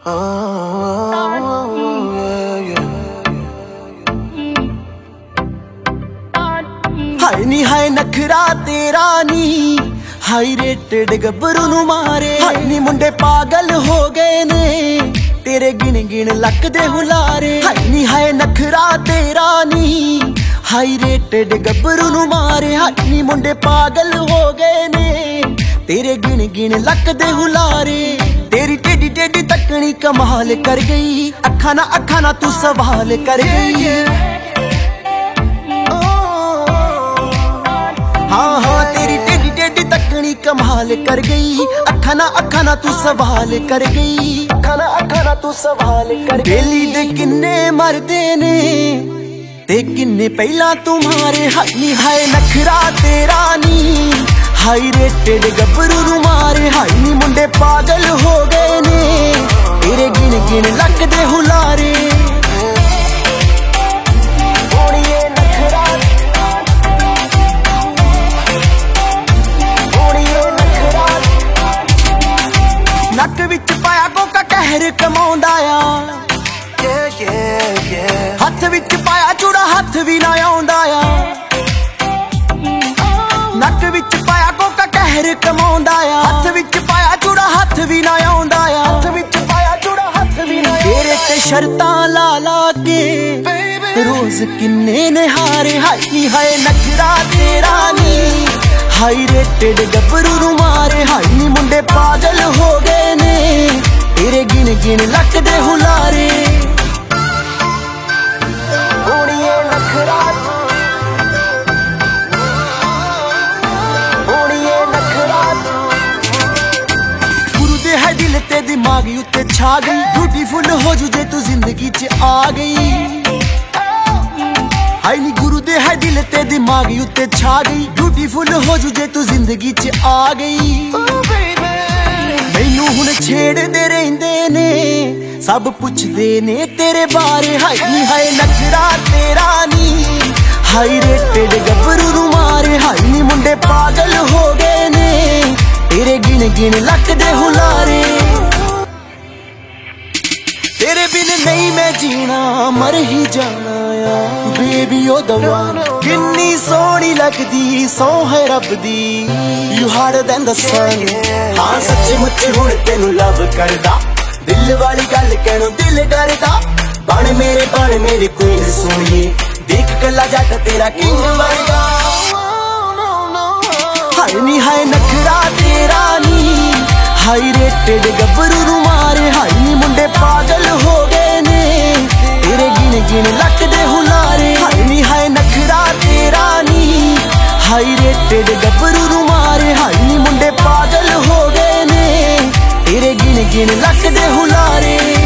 हाय नी हाय नखरा तेरा नी high rated गब्बरू नू मारे। हाय नी मुंडे पागल हो गए ने तेरे गिन गिन लकदे हुलारे। हाय नी हाय नखरा तेरा नी हाई रेटेड गब्बरू नू मारे। हाय नी मुंडे पागल हो गए ने तेरे गिन गिन लकदे हुलारे। तेरी टेडी टेडी तकनी कमाल कर गई, अखा ना तू सवाल कर गई। हाँ हाँ तेरी टेडी टेडी तकनी कमाल कर गई, अखा ना तू सवाल कर गई। अखा ना तू सवाल कर गई। बेली दे किन्ने मरदे ने ते किन्ने पहला तुम्हारे। हाय नी हाय नखरा तेरा नी हाई रेटेड गब्बरू नू मारे। हाय नी मुंडे पागल हो गए ने तेरे गिन गिन लकदे हुलारे। नक विच पाया कोका कहर कमाउंदा आ, हथ विच पाया चूड़ा हथ भी ना आउंदा आ। नक विच पाया कोका कहर कमाउंदा आ, हथ विच पाया चूड़ा हथ भी ना आउंदा आ। तेरे ते शर्तां ला ला के रोज किन्ने ने हारे। हाय नी हाय नखरा तेरा नी हाई रेटेड गब्बरू नू मारे। हाय नी मुंडे पागल हो गए ने तेरे गिन गिन लकदे हुलारे। गुरु दे है दिल ते दिमाग उत्ते छा गई, ब्यूटीफुल हो जू जे तू जिंदगी च आ गई। हाय नी गुरु दे है दिल ते दिमाग उत्ते छा गई, ब्यूटीफुल हो जू जे तू जिंदगी च आ गई। मैनू हुण छेड़दे रहिंदे ने सब पुछदे ने तेरे बारे। हाय नी हाय नखरा तेरा नी हाई रेटेड गब्बरू नू मारे। हाय नी मुंडे पागल हो गए ने तेरे गिन गिन लकदे हुलारे। तेरे बिन नहीं मैं जीना मर ही जाना आ बेबी ओ दवा। किन्नी सोहनी लगदी सौ है रब दी, you harder than the sun. हाँ सच्ची मुच्ची हुण तेनू लव करदा, दिल वाली गल कहणों दिल डरदा। बन मेरे क्वीन सोहणीए, देख कला जट तेरा किंग वर्गा। हाय नी हाय नखरा तेरा नी हाई रेटेड गब्बरू नू मारे। हाय नी मुंडे पागल हो गए ने तेरे गिन गिन लकदे हुलारे। हाय नी हाय नखरा तेरा नी हाई रेटेड गब्बरू नू मारे। हाय नी मुंडे पागल हो गए ने तेरे गिन गिन लकदे हुलारे।